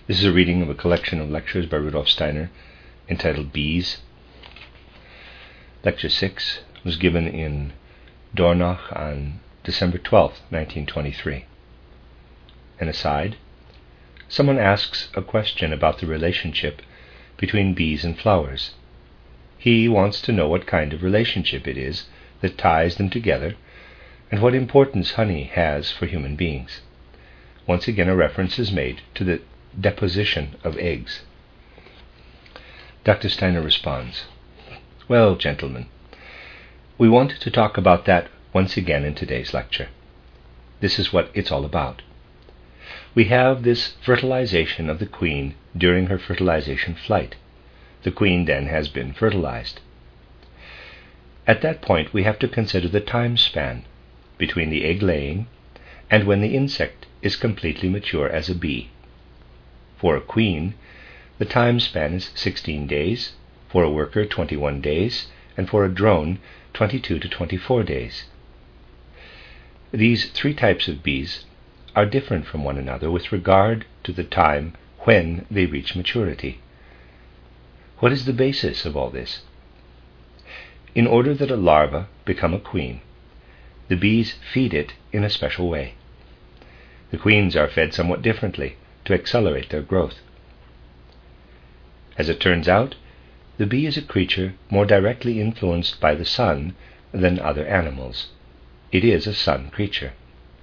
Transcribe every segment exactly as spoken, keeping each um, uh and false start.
This is a reading of a collection of lectures by Rudolf Steiner entitled Bees. Lecture six was given in Dornach on December twelfth, nineteen twenty-three. An aside, someone asks a question about the relationship between bees and flowers. He wants to know what kind of relationship it is that ties them together and what importance honey has for human beings. Once again, a reference is made to the deposition of eggs. Doctor Steiner responds, "Well, gentlemen, we want to talk about that once again in today's lecture. This is what it's all about. We have this fertilization of the queen during her fertilization flight. The queen then has been fertilized. At that point, we have to consider the time span between the egg laying and when the insect is completely mature as a bee. For a queen, the time span is sixteen days, for a worker twenty-one days, and for a drone twenty-two to twenty-four days. These three types of bees are different from one another with regard to the time when they reach maturity. What is the basis of all this? In order that a larva become a queen, the bees feed it in a special way. The queens are fed somewhat differently to accelerate their growth. As it turns out, the bee is a creature more directly influenced by the sun than other animals. It is a sun creature.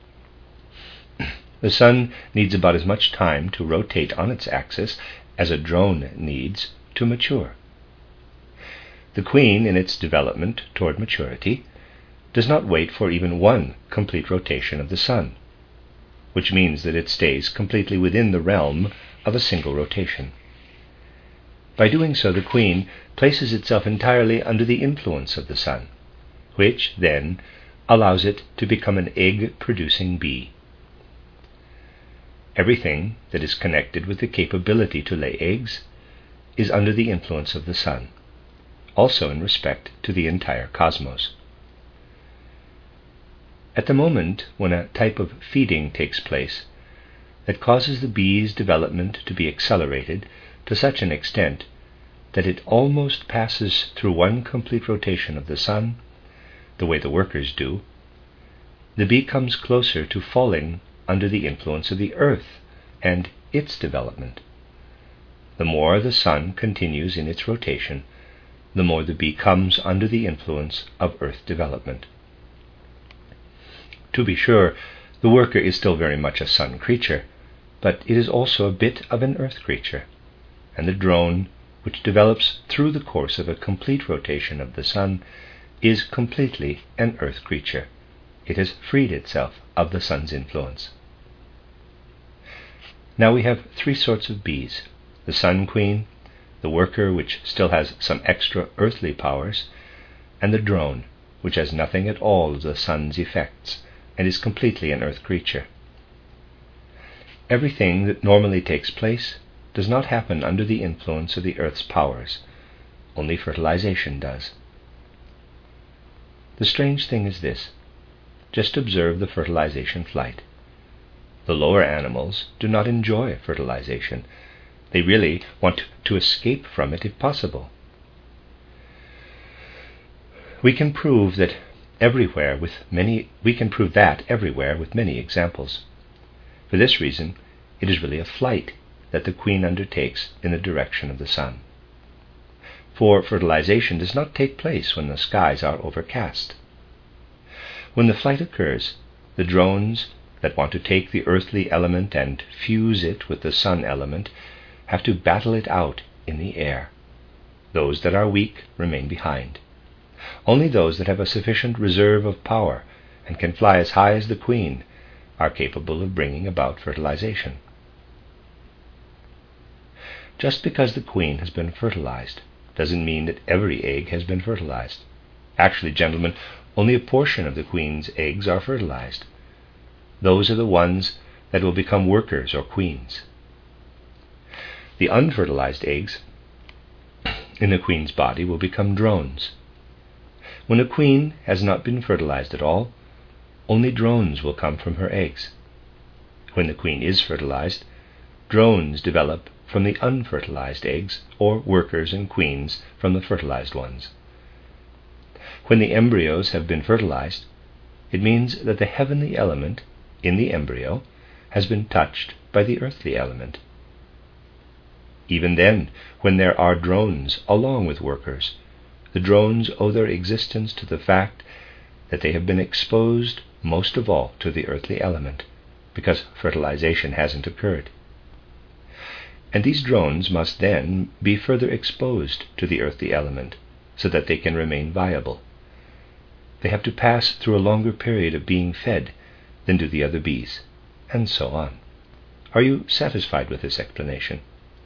The sun needs about as much time to rotate on its axis as a drone needs to mature. The queen, in its development toward maturity, does not wait for even one complete rotation of the sun, which means that it stays completely within the realm of a single rotation. By doing so, the queen places itself entirely under the influence of the sun, which then allows it to become an egg-producing bee. Everything that is connected with the capability to lay eggs is under the influence of the sun, also in respect to the entire cosmos. At the moment when a type of feeding takes place that causes the bee's development to be accelerated to such an extent that it almost passes through one complete rotation of the sun, the way the workers do, the bee comes closer to falling under the influence of the earth and its development. The more the sun continues in its rotation, the more the bee comes under the influence of earth development. To be sure, the worker is still very much a sun creature, but it is also a bit of an earth creature, and the drone, which develops through the course of a complete rotation of the sun, is completely an earth creature. It has freed itself of the sun's influence. Now we have three sorts of bees: the sun queen, the worker, which still has some extra earthly powers, and the drone, which has nothing at all of the sun's effects and is completely an earth creature. Everything that normally takes place does not happen under the influence of the earth's powers. Only fertilization does. The strange thing is this. Just observe the fertilization flight. The lower animals do not enjoy fertilization. They really want to escape from it if possible. We can prove that everywhere with many we can prove that everywhere with many examples. For this reason, it is really a flight that the queen undertakes in the direction of the sun. For fertilization does not take place when the skies are overcast. When the flight occurs, the drones that want to take the earthly element and fuse it with the sun element have to battle it out in the air. Those that are weak remain behind. Only those that have a sufficient reserve of power and can fly as high as the queen are capable of bringing about fertilization. Just because the queen has been fertilized doesn't mean that every egg has been fertilized. Actually, gentlemen, only a portion of the queen's eggs are fertilized. Those are the ones that will become workers or queens. The unfertilized eggs in the queen's body will become drones. When a queen has not been fertilized at all, only drones will come from her eggs. When the queen is fertilized, drones develop from the unfertilized eggs, or workers and queens from the fertilized ones. When the embryos have been fertilized, it means that the heavenly element in the embryo has been touched by the earthly element. Even then, when there are drones along with workers, the drones owe their existence to the fact that they have been exposed most of all to the earthly element, because fertilization hasn't occurred. And these drones must then be further exposed to the earthly element so that they can remain viable. They have to pass through a longer period of being fed than do the other bees, and so on. Are you satisfied with this explanation?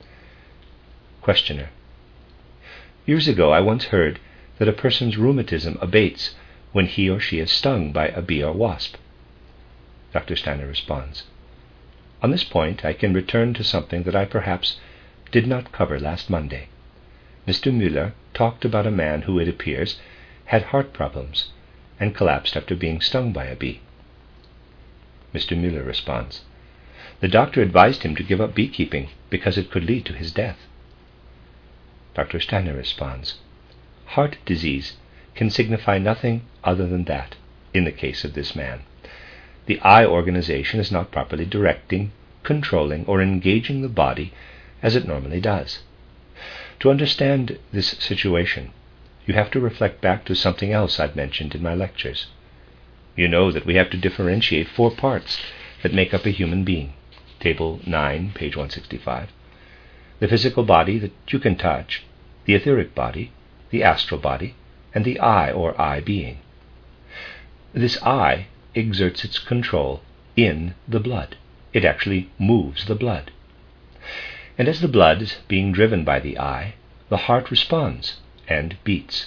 Questioner: Years ago I once heard that a person's rheumatism abates when he or she is stung by a bee or wasp. Doctor Steiner responds: On this point I can return to something that I perhaps did not cover last Monday. Mister Müller talked about a man who, it appears, had heart problems and collapsed after being stung by a bee. Mister Müller responds: The doctor advised him to give up beekeeping because it could lead to his death. Doctor Steiner responds: Heart disease can signify nothing other than that in the case of this man. The eye organization is not properly directing, controlling, or engaging the body as it normally does. To understand this situation, you have to reflect back to something else I've mentioned in my lectures. You know that we have to differentiate four parts that make up a human being. Table nine, page one sixty-five. The physical body that you can touch, the etheric body, the astral body, and the I or I being. This I exerts its control in the blood. It actually moves the blood. And as the blood is being driven by the I, the heart responds and beats.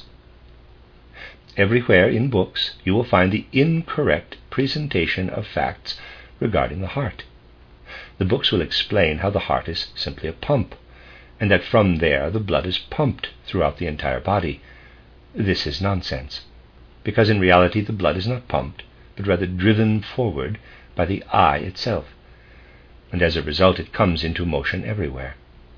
Everywhere in books you will find the incorrect presentation of facts regarding the heart. The books will explain how the heart is simply a pump, and that from there the blood is pumped throughout the entire body. This is nonsense, because in reality the blood is not pumped, but rather driven forward by the I itself, and as a result it comes into motion everywhere.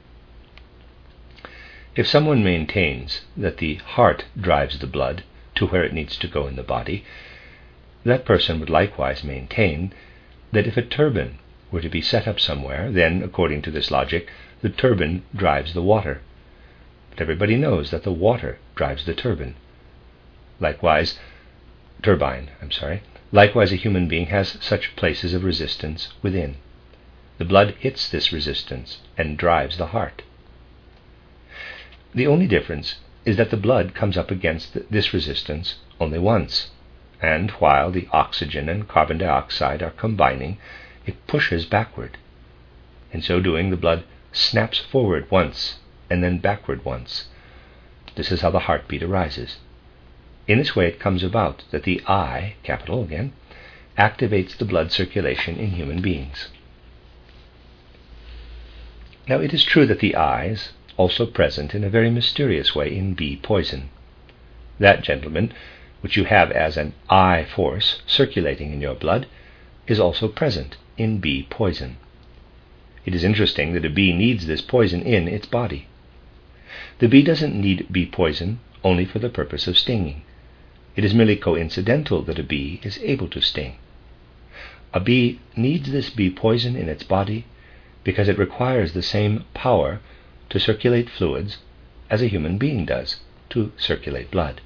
If someone maintains that the heart drives the blood to where it needs to go in the body, that person would likewise maintain that if a turbine were to be set up somewhere, then, according to this logic, the turbine drives the water. But everybody knows that the water drives the turbine. Likewise, turbine, I'm sorry. Likewise, a human being has such places of resistance within. The blood hits this resistance and drives the heart. The only difference is that the blood comes up against this resistance only once, and while the oxygen and carbon dioxide are combining, it pushes backward. In so doing, the blood snaps forward once and then backward once. This is how the heartbeat arises. In this way it comes about that the I, capital again, activates the blood circulation in human beings. Now it is true that the I is also present in a very mysterious way in bee poison. That, gentlemen, which you have as an I force circulating in your blood, is also present in bee poison. It is interesting that a bee needs this poison in its body. The bee doesn't need bee poison only for the purpose of stinging. It is merely coincidental that a bee is able to sting. A bee needs this bee poison in its body because it requires the same power to circulate fluids as a human being does to circulate blood.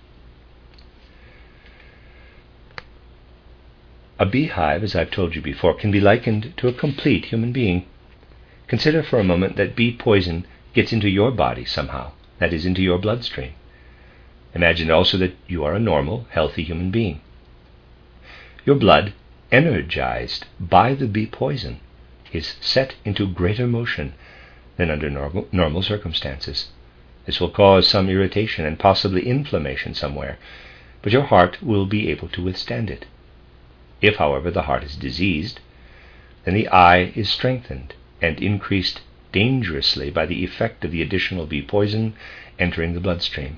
A beehive, as I've told you before, can be likened to a complete human being. Consider for a moment that bee poison gets into your body somehow, that is, into your bloodstream. Imagine also that you are a normal, healthy human being. Your blood, energized by the bee poison, is set into greater motion than under normal, normal circumstances. This will cause some irritation and possibly inflammation somewhere, but your heart will be able to withstand it. If, however, the heart is diseased, then the I is strengthened and increased dangerously by the effect of the additional bee poison entering the bloodstream.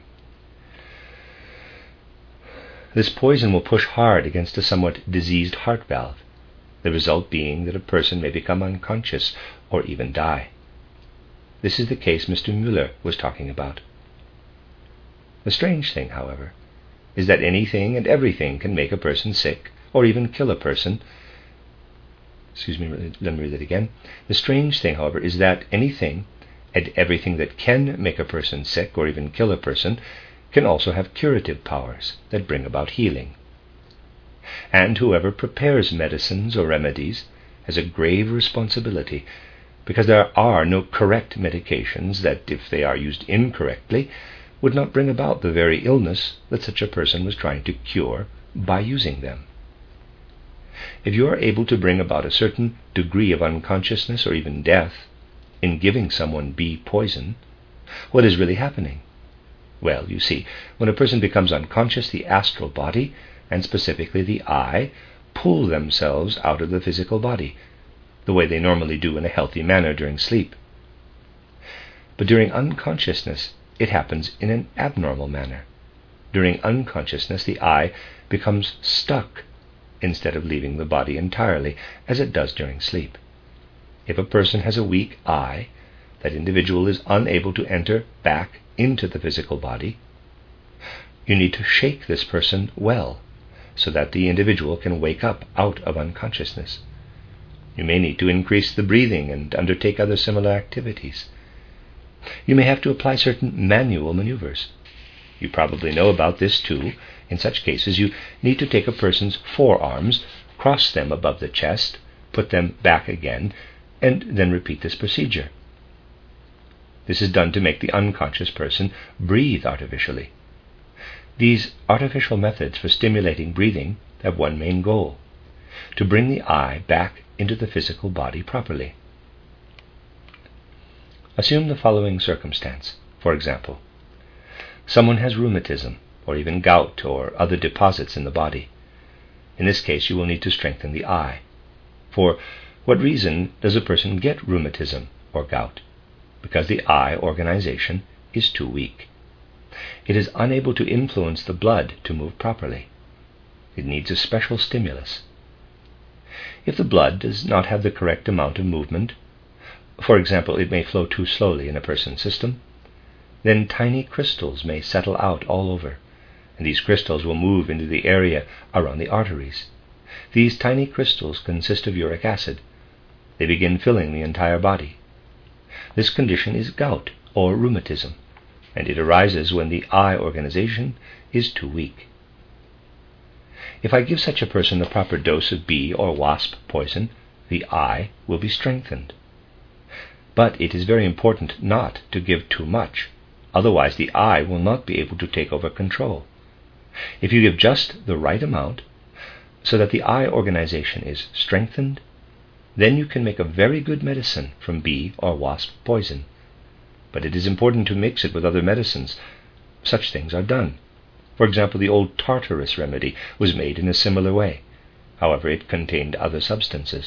This poison will push hard against a somewhat diseased heart valve, the result being that a person may become unconscious or even die. This is the case Mister Müller was talking about. The strange thing, however, is that anything and everything can make a person sick or even kill a person. Excuse me, let me read that again. The strange thing, however, is that anything and everything that can make a person sick or even kill a person can also have curative powers that bring about healing. And whoever prepares medicines or remedies has a grave responsibility, because there are no correct medications that, if they are used incorrectly, would not bring about the very illness that such a person was trying to cure by using them. If you are able to bring about a certain degree of unconsciousness or even death in giving someone bee poison, what is really happening? Well, you see, when a person becomes unconscious, the astral body, and specifically the eye, pull themselves out of the physical body, the way they normally do in a healthy manner during sleep. But during unconsciousness, it happens in an abnormal manner. During unconsciousness, the eye becomes stuck instead of leaving the body entirely, as it does during sleep. If a person has a weak eye, that individual is unable to enter back into the physical body. You need to shake this person well, so that the individual can wake up out of unconsciousness. You may need to increase the breathing and undertake other similar activities. You may have to apply certain manual maneuvers. You probably know about this too. In such cases, you need to take a person's forearms, cross them above the chest, put them back again, and then repeat this procedure. This is done to make the unconscious person breathe artificially. These artificial methods for stimulating breathing have one main goal: to bring the eye back into the physical body properly. Assume the following circumstance. For example, someone has rheumatism, or even gout, or other deposits in the body. In this case, you will need to strengthen the eye. For what reason does a person get rheumatism or gout? Because the eye organization is too weak. It is unable to influence the blood to move properly. It needs a special stimulus. If the blood does not have the correct amount of movement, for example, it may flow too slowly in a person's system, then tiny crystals may settle out all over, and these crystals will move into the area around the arteries. These tiny crystals consist of uric acid. They begin filling the entire body. This condition is gout or rheumatism, and it arises when the eye organization is too weak. If I give such a person the proper dose of bee or wasp poison, the eye will be strengthened. But it is very important not to give too much, otherwise the eye will not be able to take over control. If you give just the right amount, so that the eye organization is strengthened, then you can make a very good medicine from bee or wasp poison. But it is important to mix it with other medicines. Such things are done. For example, the old Tartarus remedy was made in a similar way. However, it contained other substances.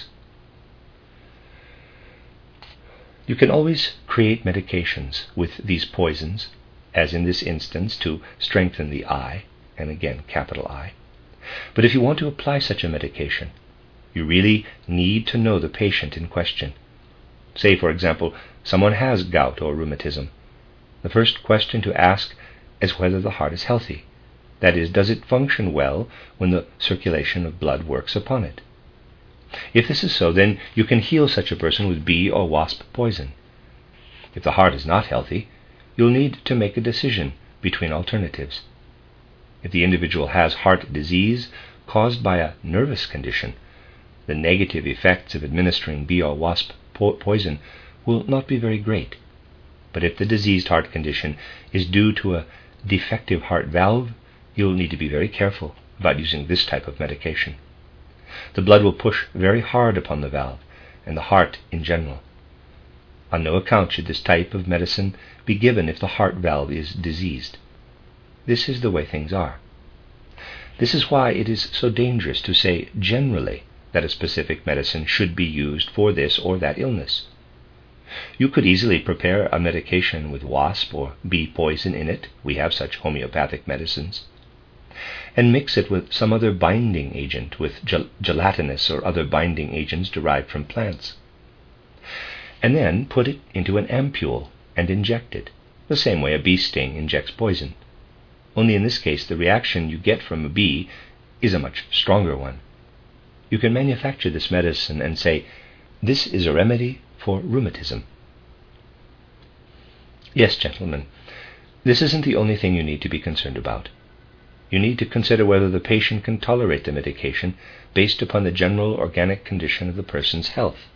You can always create medications with these poisons, as in this instance to strengthen the eye, and again capital I. But if you want to apply such a medication, you really need to know the patient in question. Say, for example, someone has gout or rheumatism. The first question to ask is whether the heart is healthy. That is, does it function well when the circulation of blood works upon it? If this is so, then you can heal such a person with bee or wasp poison. If the heart is not healthy, you'll need to make a decision between alternatives. If the individual has heart disease caused by a nervous condition, the negative effects of administering bee or wasp po- poison will not be very great. But if the diseased heart condition is due to a defective heart valve, you'll need to be very careful about using this type of medication. The blood will push very hard upon the valve and the heart in general. On no account should this type of medicine be given if the heart valve is diseased. This is the way things are. This is why it is so dangerous to say generally that a specific medicine should be used for this or that illness. You could easily prepare a medication with wasp or bee poison in it. We have such homeopathic medicines. and mix it with some other binding agent, with gel- gelatinous or other binding agents derived from plants. And then put it into an ampule and inject it, the same way a bee sting injects poison. Only in this case, the reaction you get from a bee is a much stronger one. You can manufacture this medicine and say, "This is a remedy for rheumatism." Yes, gentlemen, this isn't the only thing you need to be concerned about. You need to consider whether the patient can tolerate the medication based upon the general organic condition of the person's health.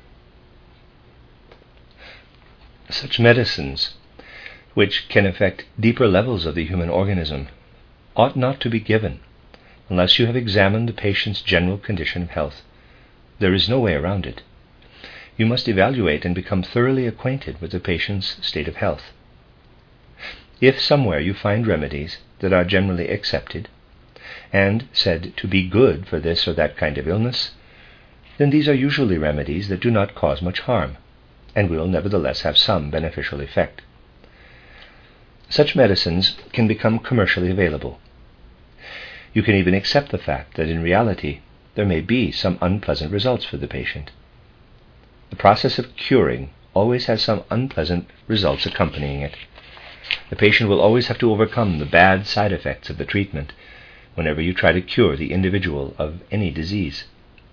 Such medicines, which can affect deeper levels of the human organism, ought not to be given unless you have examined the patient's general condition of health. There is no way around it. You must evaluate and become thoroughly acquainted with the patient's state of health. If somewhere you find remedies that are generally accepted and said to be good for this or that kind of illness, then these are usually remedies that do not cause much harm and will nevertheless have some beneficial effect. Such medicines can become commercially available. You can even accept the fact that in reality there may be some unpleasant results for the patient. The process of curing always has some unpleasant results accompanying it. The patient will always have to overcome the bad side effects of the treatment whenever you try to cure the individual of any disease.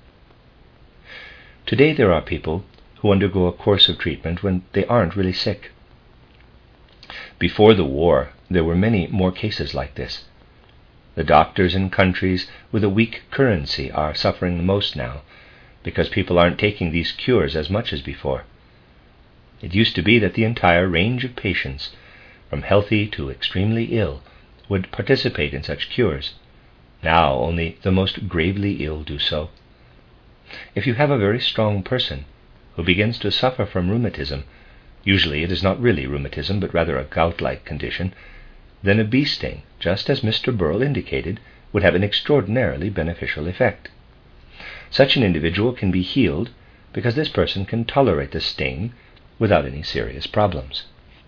Today there are people who undergo a course of treatment when they aren't really sick. Before the war, there were many more cases like this. The doctors in countries with a weak currency are suffering the most now, because people aren't taking these cures as much as before. It used to be that the entire range of patients, from healthy to extremely ill, would participate in such cures. Now only the most gravely ill do so. If you have a very strong person who begins to suffer from rheumatism, usually it is not really rheumatism but rather a gout-like condition, then a bee sting, just as Mister Burrell indicated, would have an extraordinarily beneficial effect. Such an individual can be healed because this person can tolerate the sting without any serious problems.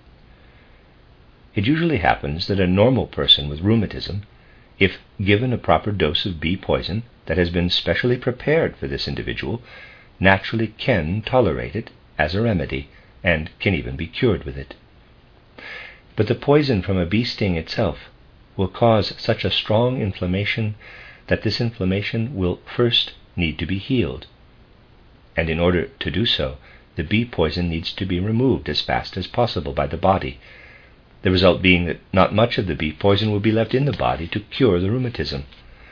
It usually happens that a normal person with rheumatism, if given a proper dose of bee poison that has been specially prepared for this individual, naturally can tolerate it as a remedy and can even be cured with it. But the poison from a bee sting itself will cause such a strong inflammation that this inflammation will first need to be healed. And in order to do so, the bee poison needs to be removed as fast as possible by the body, the result being that not much of the bee poison will be left in the body to cure the rheumatism.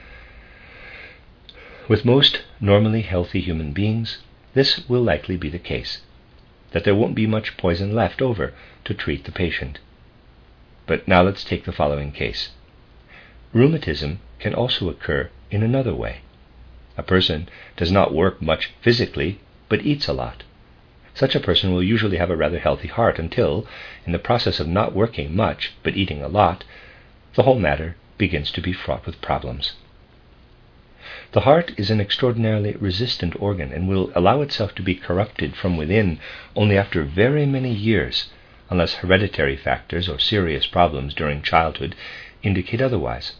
With most normally healthy human beings, this will likely be the case, that there won't be much poison left over to treat the patient. But now let's take the following case. Rheumatism can also occur in another way. A person does not work much physically, but eats a lot. Such a person will usually have a rather healthy heart until, in the process of not working much, but eating a lot, the whole matter begins to be fraught with problems. The heart is an extraordinarily resistant organ and will allow itself to be corrupted from within only after very many years, unless hereditary factors or serious problems during childhood indicate otherwise.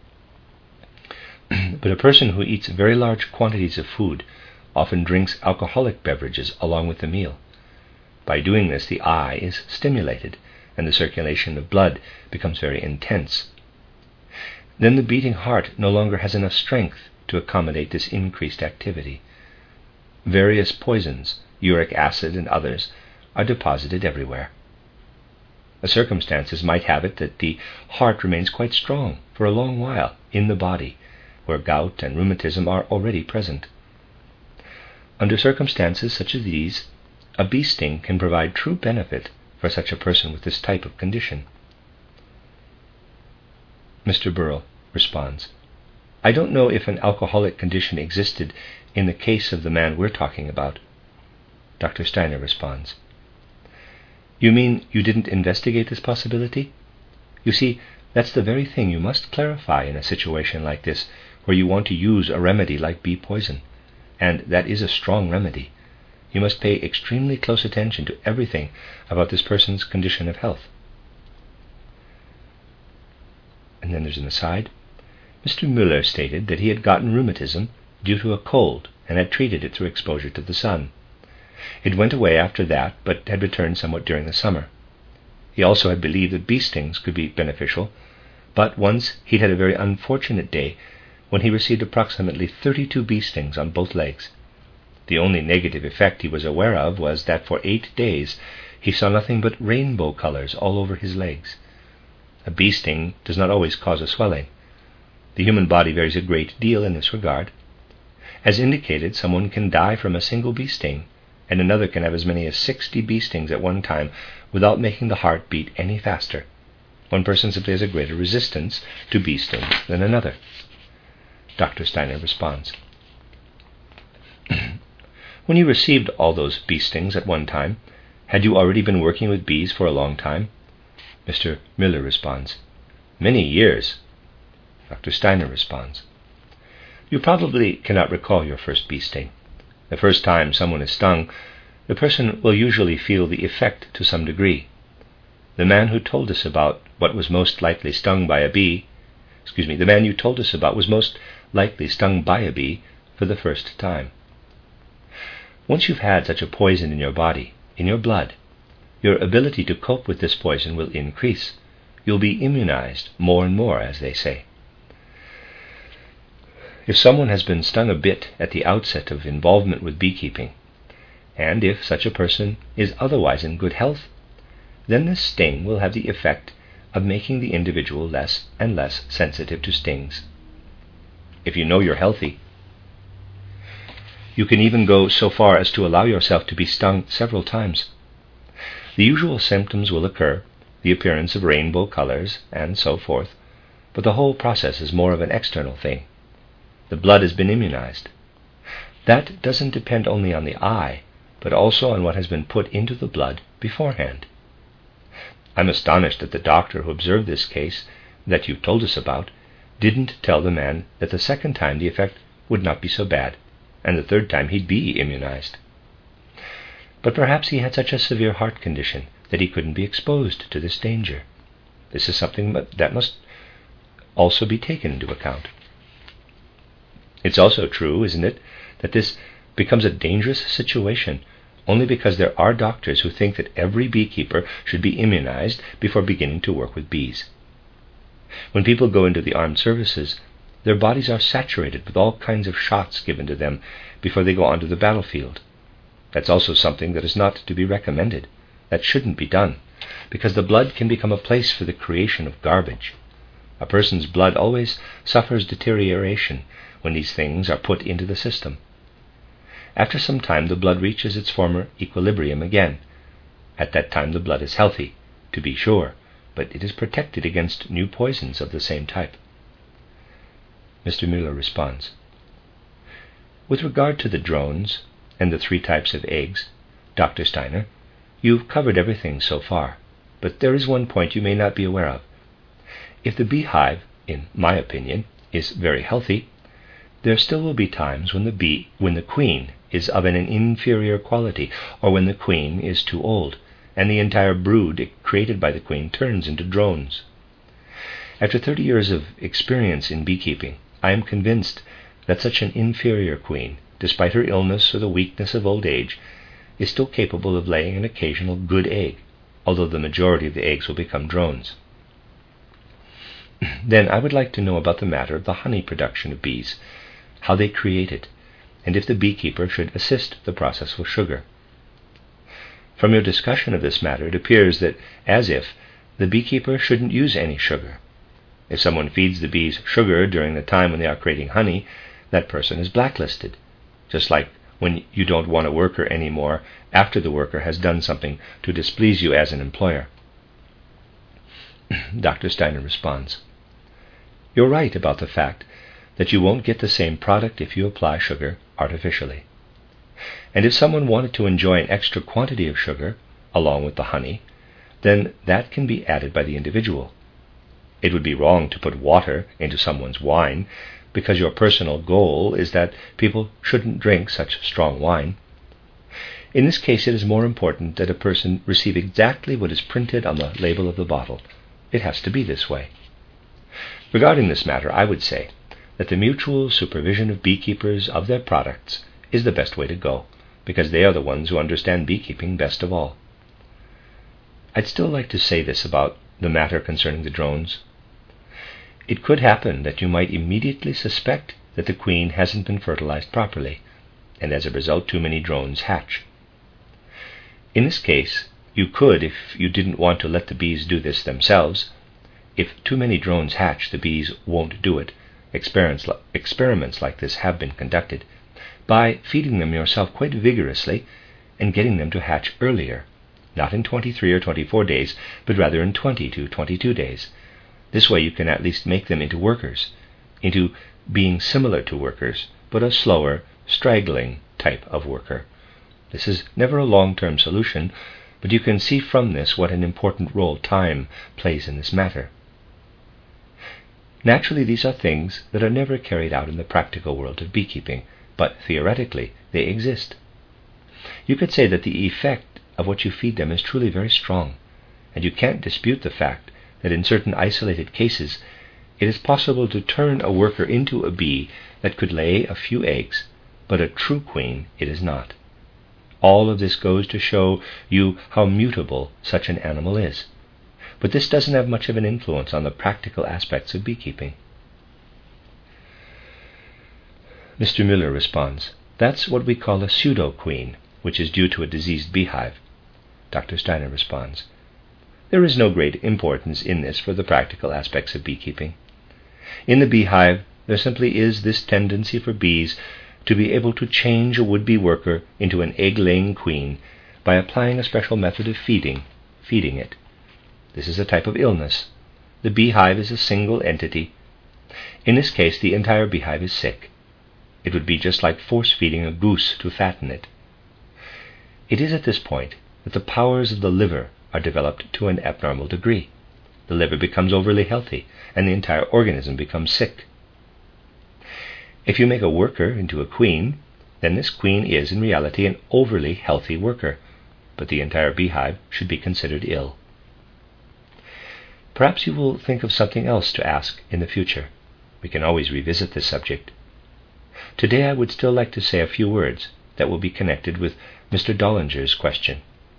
But a person who eats very large quantities of food often drinks alcoholic beverages along with the meal. By doing this, the eye is stimulated and the circulation of blood becomes very intense. Then the beating heart no longer has enough strength to accommodate this increased activity. Various poisons, uric acid and others, are deposited everywhere. The circumstances might have it that the heart remains quite strong for a long while in the body, where gout and rheumatism are already present. Under circumstances such as these, a bee sting can provide true benefit for such a person with this type of condition. Mister Burrell responds, I don't know if an alcoholic condition existed in the case of the man we're talking about. Doctor Steiner responds, You mean you didn't investigate this possibility? You see, that's the very thing you must clarify in a situation like this, where you want to use a remedy like bee poison, and that is a strong remedy. You must pay extremely close attention to everything about this person's condition of health. And then there's an aside. Mister Müller stated that he had gotten rheumatism due to a cold and had treated it through exposure to the sun. It went away after that, but had returned somewhat during the summer. He also had believed that bee stings could be beneficial, but once he'd had a very unfortunate day when he received approximately thirty-two bee stings on both legs. The only negative effect he was aware of was that for eight days he saw nothing but rainbow colors all over his legs. A bee sting does not always cause a swelling. The human body varies a great deal in this regard. As indicated, someone can die from a single bee sting, and another can have as many as sixty bee stings at one time without making the heart beat any faster. One person simply has a greater resistance to bee stings than another. Doctor Steiner responds. When you received all those bee stings at one time, had you already been working with bees for a long time? Mister Müller responds. Many years. Doctor Steiner responds. You probably cannot recall your first bee sting. The first time someone is stung, the person will usually feel the effect to some degree. The man who told us about what was most likely stung by a bee, excuse me, the man you told us about was most likely stung by a bee for the first time. Once you've had such a poison in your body, in your blood, your ability to cope with this poison will increase. You'll be immunized more and more, as they say. If someone has been stung a bit at the outset of involvement with beekeeping, and if such a person is otherwise in good health, then this sting will have the effect of making the individual less and less sensitive to stings. If you know you're healthy, you can even go so far as to allow yourself to be stung several times. The usual symptoms will occur, the appearance of rainbow colors, and so forth, but the whole process is more of an external thing. The blood has been immunized. That doesn't depend only on the eye, but also on what has been put into the blood beforehand. I'm astonished that the doctor who observed this case that you told us about didn't tell the man that the second time the effect would not be so bad, and the third time he'd be immunized. But perhaps he had such a severe heart condition that he couldn't be exposed to this danger. This is something that must also be taken into account. It's also true, isn't it, that this becomes a dangerous situation only because there are doctors who think that every beekeeper should be immunized before beginning to work with bees. When people go into the armed services, their bodies are saturated with all kinds of shots given to them before they go onto the battlefield. That's also something that is not to be recommended. That shouldn't be done, because the blood can become a place for the creation of garbage. A person's blood always suffers deterioration when these things are put into the system. After some time, the blood reaches its former equilibrium again. At that time, the blood is healthy, to be sure, but it is protected against new poisons of the same type. Mister Müller responds. With regard to the drones and the three types of eggs, Doctor Steiner, you've covered everything so far, but there is one point you may not be aware of. If the beehive, in my opinion, is very healthy, there still will be times when the bee, when the queen is of an inferior quality, or when the queen is too old, and the entire brood created by the queen turns into drones. After thirty years of experience in beekeeping, I am convinced that such an inferior queen, despite her illness or the weakness of old age, is still capable of laying an occasional good egg, although the majority of the eggs will become drones. Then I would like to know about the matter of the honey production of bees, how they create it, and if the beekeeper should assist the process with sugar. From your discussion of this matter, it appears that, as if, the beekeeper shouldn't use any sugar. If someone feeds the bees sugar during the time when they are creating honey, that person is blacklisted, just like when you don't want a worker anymore after the worker has done something to displease you as an employer. Doctor Steiner responds. You're right about the fact that you won't get the same product if you apply sugar artificially. And if someone wanted to enjoy an extra quantity of sugar along with the honey, then that can be added by the individual. It would be wrong to put water into someone's wine because your personal goal is that people shouldn't drink such strong wine. In this case, it is more important that a person receive exactly what is printed on the label of the bottle. It has to be this way. Regarding this matter, I would say that the mutual supervision of beekeepers of their products is the best way to go, because they are the ones who understand beekeeping best of all. I'd still like to say this about the matter concerning the drones. It could happen that you might immediately suspect that the queen hasn't been fertilized properly, and as a result too many drones hatch. In this case, you could, if you didn't want to let the bees do this themselves, if too many drones hatch, the bees won't do it. Experiments, experiments like this have been conducted, by feeding them yourself quite vigorously and getting them to hatch earlier, not in twenty-three or twenty-four days, but rather in twenty to twenty-two days. This way you can at least make them into workers, into being similar to workers, but a slower, straggling type of worker. This is never a long-term solution, but you can see from this what an important role time plays in this matter. Naturally, these are things that are never carried out in the practical world of beekeeping, but theoretically they exist. You could say that the effect of what you feed them is truly very strong, and you can't dispute the fact that in certain isolated cases it is possible to turn a worker into a bee that could lay a few eggs, but a true queen it is not. All of this goes to show you how mutable such an animal is. But this doesn't have much of an influence on the practical aspects of beekeeping. Mister Müller responds, "That's what we call a pseudo-queen, which is due to a diseased beehive." Doctor Steiner responds, "There is no great importance in this for the practical aspects of beekeeping. In the beehive, there simply is this tendency for bees to be able to change a would-be worker into an egg-laying queen by applying a special method of feeding, feeding it. This is a type of illness. The beehive is a single entity. In this case, the entire beehive is sick. It would be just like force-feeding a goose to fatten it. It is at this point that the powers of the liver are developed to an abnormal degree. The liver becomes overly healthy, and the entire organism becomes sick. If you make a worker into a queen, then this queen is in reality an overly healthy worker, but the entire beehive should be considered ill. Perhaps you will think of something else to ask in the future. We can always revisit this subject. Today I would still like to say a few words that will be connected with Mister Dollinger's question.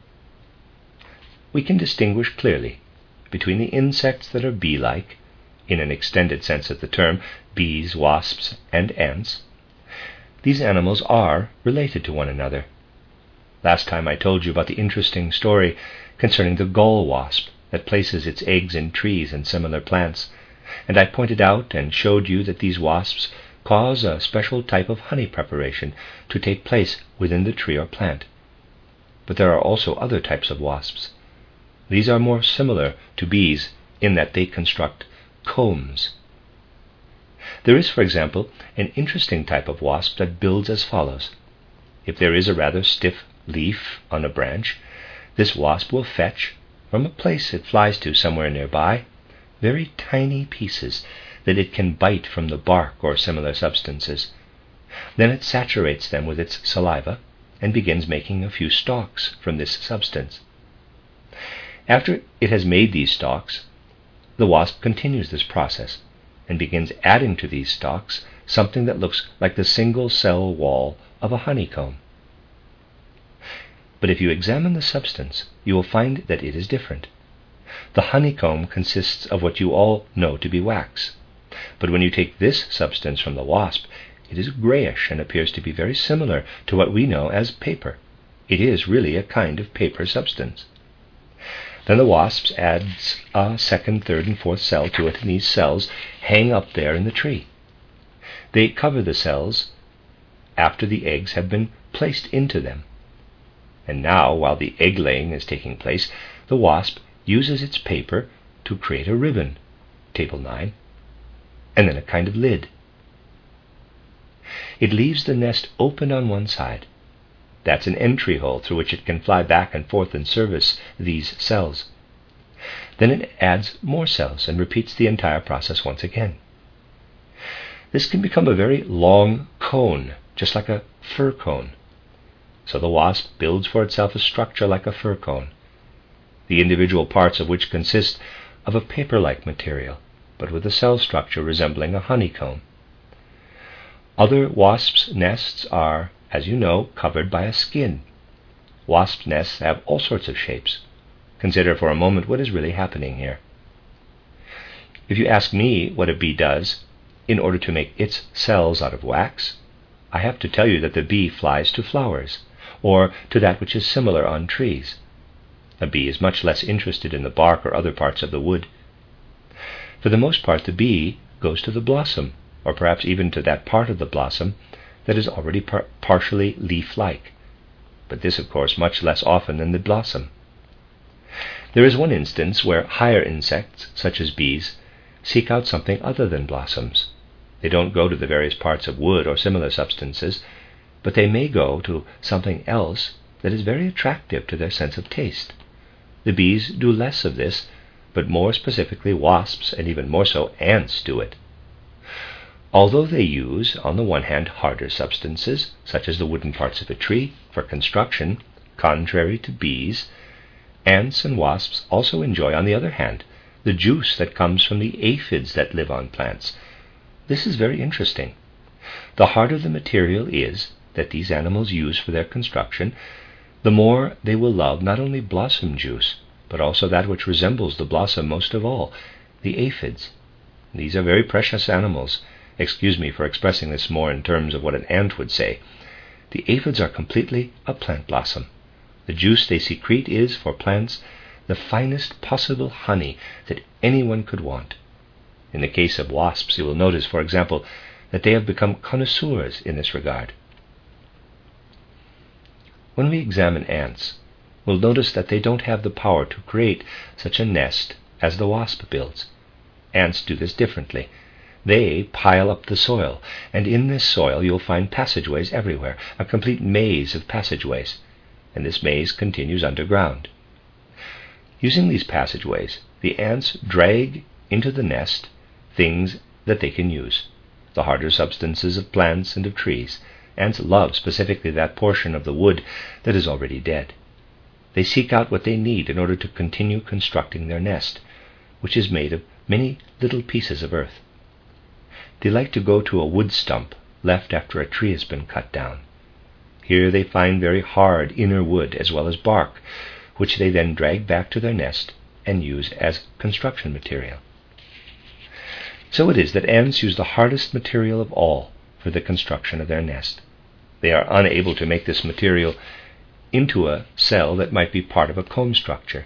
We can distinguish clearly between the insects that are bee-like, in an extended sense of the term, bees, wasps, and ants. These animals are related to one another. Last time I told you about the interesting story concerning the gull wasp that places its eggs in trees and similar plants, and I pointed out and showed you that these wasps cause a special type of honey preparation to take place within the tree or plant. But there are also other types of wasps. These are more similar to bees in that they construct combs. There is, for example, an interesting type of wasp that builds as follows. If there is a rather stiff leaf on a branch, this wasp will fetch, from a place it flies to somewhere nearby, very tiny pieces that it can bite from the bark or similar substances. Then it saturates them with its saliva and begins making a few stalks from this substance. After it has made these stalks, the wasp continues this process and begins adding to these stalks something that looks like the single cell wall of a honeycomb. But if you examine the substance, you will find that it is different. The honeycomb consists of what you all know to be wax. But when you take this substance from the wasp, it is grayish and appears to be very similar to what we know as paper. It is really a kind of paper substance. Then the wasp adds a second, third, and fourth cell to it, and these cells hang up there in the tree. They cover the cells after the eggs have been placed into them. And now, while the egg-laying is taking place, the wasp uses its paper to create a ribbon, Table nine, and then a kind of lid. It leaves the nest open on one side. That's an entry hole through which it can fly back and forth and service these cells. Then it adds more cells and repeats the entire process once again. This can become a very long cone, just like a fir cone. So the wasp builds for itself a structure like a fir cone, the individual parts of which consist of a paper-like material. but with a cell structure resembling a honeycomb. Other wasps' nests are, as you know, covered by a skin. Wasp nests have all sorts of shapes. Consider for a moment what is really happening here. If you ask me what a bee does in order to make its cells out of wax, I have to tell you that the bee flies to flowers, or to that which is similar on trees. A bee is much less interested in the bark or other parts of the wood. For the most part, the bee goes to the blossom, or perhaps even to that part of the blossom that is already par- partially leaf-like, but this, of course, much less often than the blossom. There is one instance where higher insects, such as bees, seek out something other than blossoms. They don't go to the various parts of wood or similar substances, but they may go to something else that is very attractive to their sense of taste. The bees do less of this, but more specifically wasps, and even more so ants, do it. Although they use, on the one hand, harder substances, such as the wooden parts of a tree, for construction, contrary to bees, ants and wasps also enjoy, on the other hand, the juice that comes from the aphids that live on plants. This is very interesting. The harder the material is that these animals use for their construction, the more they will love not only blossom juice, but also that which resembles the blossom most of all, the aphids. These are very precious animals. Excuse me for expressing this more in terms of what an ant would say. The aphids are completely a plant blossom. The juice they secrete is, for plants, the finest possible honey that anyone could want. In the case of wasps, you will notice, for example, that they have become connoisseurs in this regard. When we examine ants, we'll notice that they don't have the power to create such a nest as the wasp builds. Ants do this differently. They pile up the soil, and in this soil you'll find passageways everywhere, a complete maze of passageways, and this maze continues underground. Using these passageways, the ants drag into the nest things that they can use, the harder substances of plants and of trees. Ants love specifically that portion of the wood that is already dead. They seek out what they need in order to continue constructing their nest, which is made of many little pieces of earth. They like to go to a wood stump left after a tree has been cut down. Here they find very hard inner wood as well as bark, which they then drag back to their nest and use as construction material. So it is that ants use the hardest material of all for the construction of their nest. They are unable to make this material into a cell that might be part of a comb structure.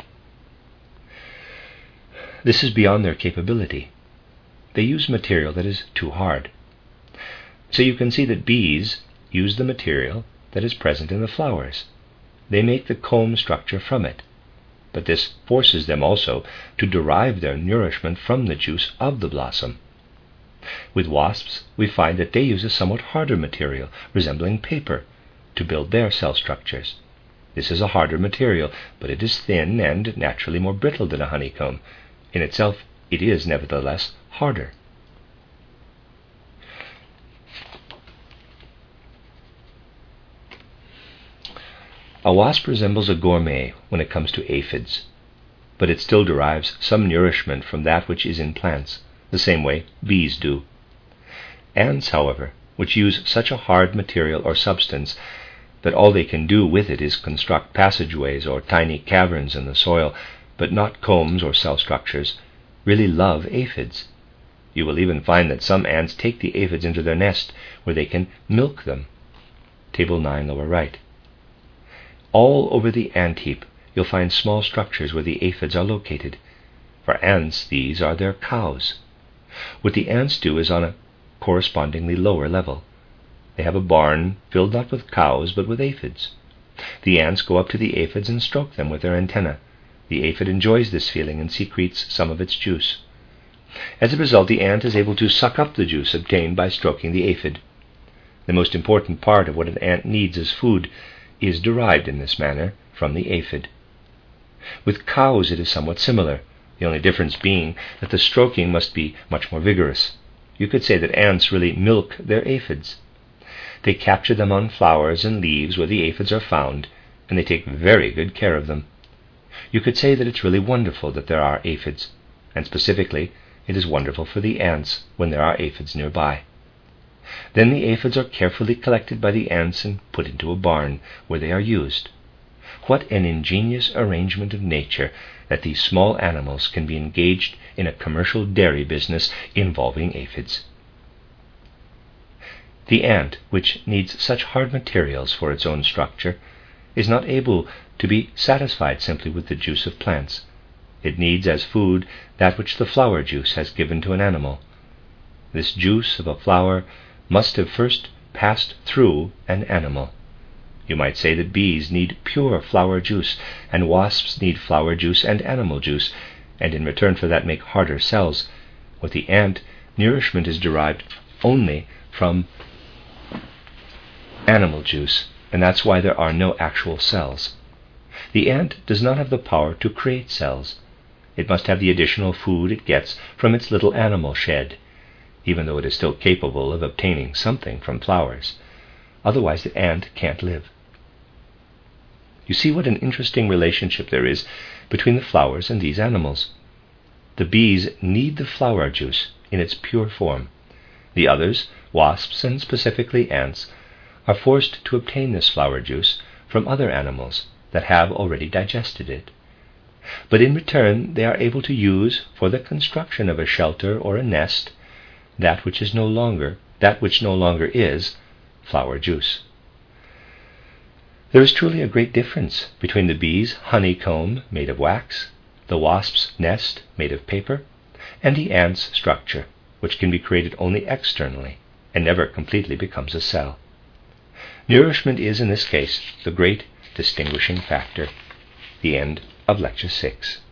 This is beyond their capability. They use material that is too hard. So you can see that bees use the material that is present in the flowers. They make the comb structure from it, but this forces them also to derive their nourishment from the juice of the blossom. With wasps, we find that they use a somewhat harder material, resembling paper, to build their cell structures. This is a harder material, but it is thin and naturally more brittle than a honeycomb. In itself, it is nevertheless harder. A wasp resembles a gourmet when it comes to aphids, but it still derives some nourishment from that which is in plants, the same way bees do. Ants, however, which use such a hard material or substance that all they can do with it is construct passageways or tiny caverns in the soil, but not combs or cell structures, really love aphids. You will even find that some ants take the aphids into their nest where they can milk them. Table nine, lower right. All over the ant heap you'll find small structures where the aphids are located. For ants, these are their cows. What the ants do is on a correspondingly lower level. They have a barn filled not with cows but with aphids. The ants go up to the aphids and stroke them with their antennae. The aphid enjoys this feeling and secretes some of its juice. As a result, the ant is able to suck up the juice obtained by stroking the aphid. The most important part of what an ant needs as food is derived in this manner from the aphid. With cows it is somewhat similar, the only difference being that the stroking must be much more vigorous. You could say that ants really milk their aphids. They capture them on flowers and leaves where the aphids are found, and they take very good care of them. You could say that it's really wonderful that there are aphids, and specifically, it is wonderful for the ants when there are aphids nearby. Then the aphids are carefully collected by the ants and put into a barn, where they are used. What an ingenious arrangement of nature that these small animals can be engaged in a commercial dairy business involving aphids. The ant, which needs such hard materials for its own structure, is not able to be satisfied simply with the juice of plants. It needs as food that which the flower juice has given to an animal. This juice of a flower must have first passed through an animal. You might say that bees need pure flower juice, and wasps need flower juice and animal juice, and in return for that make harder cells. With the ant, nourishment is derived only from animal juice, and that's why there are no actual cells. The ant does not have the power to create cells. It must have the additional food it gets from its little animal shed, even though it is still capable of obtaining something from flowers. Otherwise the ant can't live. You see what an interesting relationship there is between the flowers and these animals. The bees need the flower juice in its pure form. The others, wasps and specifically ants, are forced to obtain this flower juice from other animals that have already digested it. But in return they are able to use, for the construction of a shelter or a nest, that which is no longer, that which no longer is, flower juice. There is truly a great difference between the bee's honeycomb made of wax, the wasp's nest made of paper, and the ant's structure, which can be created only externally and never completely becomes a cell. Nourishment is, in this case, the great distinguishing factor. The end of Lecture six.